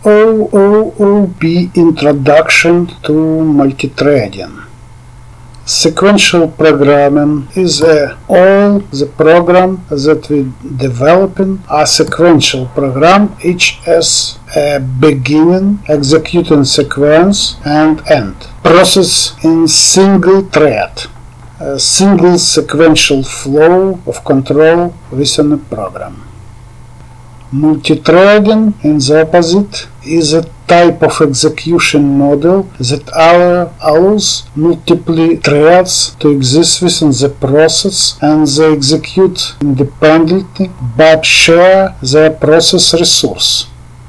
OOOP Introduction to Multithreading. Sequential programming is all the program that we developing a sequential program, each has a beginning, executing sequence, and end. Process in single thread. A single sequential flow of control within a program. Multithreading, in the opposite, is a type of execution model that allows multiple threads to exist within the process and they execute independently but share their process resource.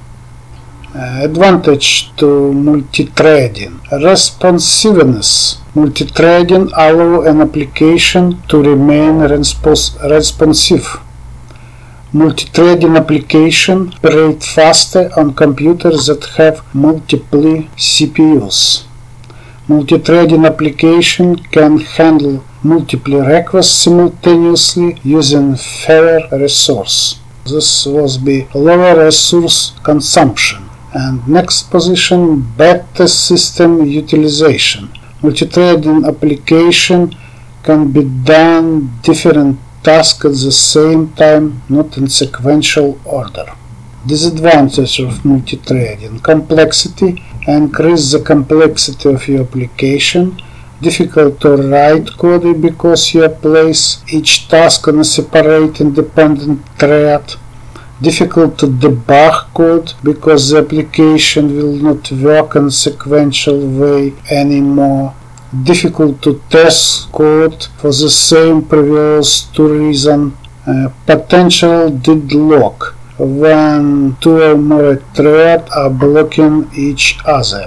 Advantage to multithreading. Responsiveness. Multithreading allows an application to remain responsive. Multithreading application operate faster on computers that have multiple CPUs. Multithreading application can handle multiple requests simultaneously using fewer resources. This was the lower resource consumption. And next position, better system utilization. Multithreading application can be done different tasks at the same time, not in sequential order. Disadvantage of multithreading. Complexity. Increase the complexity of your application. Difficult to write code because you place each task on a separate independent thread. Difficult to debug code because the application will not work in a sequential way anymore. Difficult to test code for the same previous two reasons. Potential deadlock when two or more threads are blocking each other.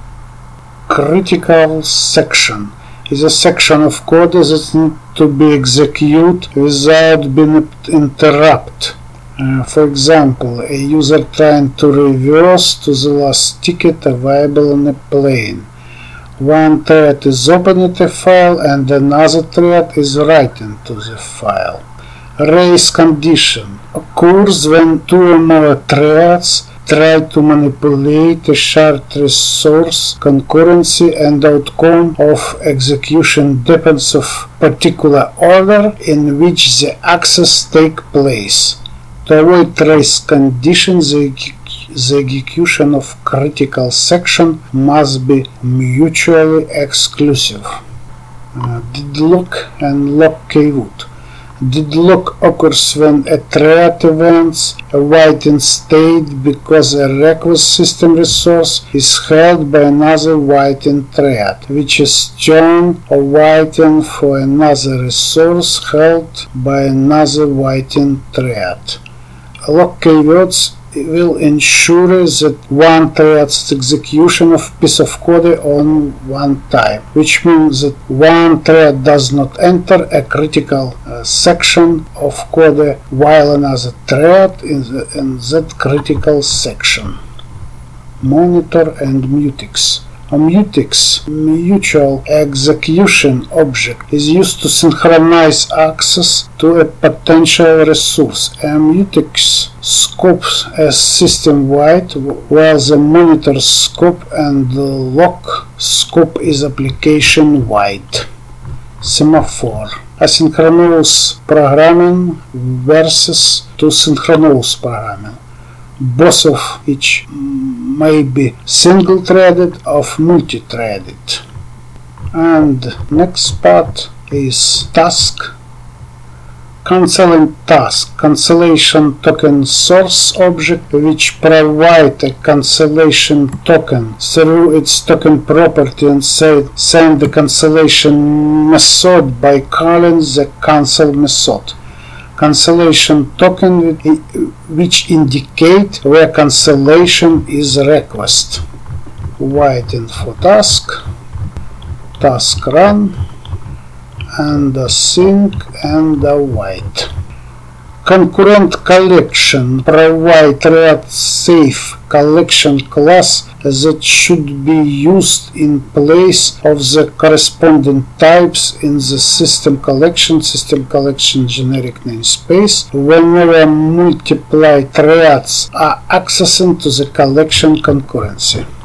Critical section is a section of code that needs to be executed without being interrupted. For example, a user trying to reverse to the last ticket available on a plane. One thread is opening a file and another thread is writing to the file. Race condition occurs when two or more threads try to manipulate a shared resource concurrency and outcome of execution depends on particular order in which the access takes place. To avoid race conditions, the execution of critical section must be mutually exclusive. Deadlock and lock keyword. Deadlock occurs when a thread events a waiting state because a request system resource is held by another waiting thread, which is turned or waiting for another resource held by another waiting thread. Lock keywords will ensure that one thread's execution of piece of code on one time, which means that one thread does not enter a critical section of code while another thread in that critical section. Monitor and mutex. A mutex, mutual execution object, is used to synchronize access to a potential resource. A mutex scopes as system-wide, while the monitor scope and the lock scope is application-wide. Semaphore. Asynchronous programming versus synchronous programming. Both of which may be single-threaded or multi-threaded. And next part is task. Canceling task. Cancellation token source object which provide a cancellation token through its token property and send the cancellation method by calling the cancel method. Cancellation token which indicate where cancellation is request. Waiting for task, task run, and a sync and a wait. Concurrent collection provide read safe collection class that should be used in place of the corresponding types in the system collection generic namespace whenever multiple threads are accessing to the collection concurrency.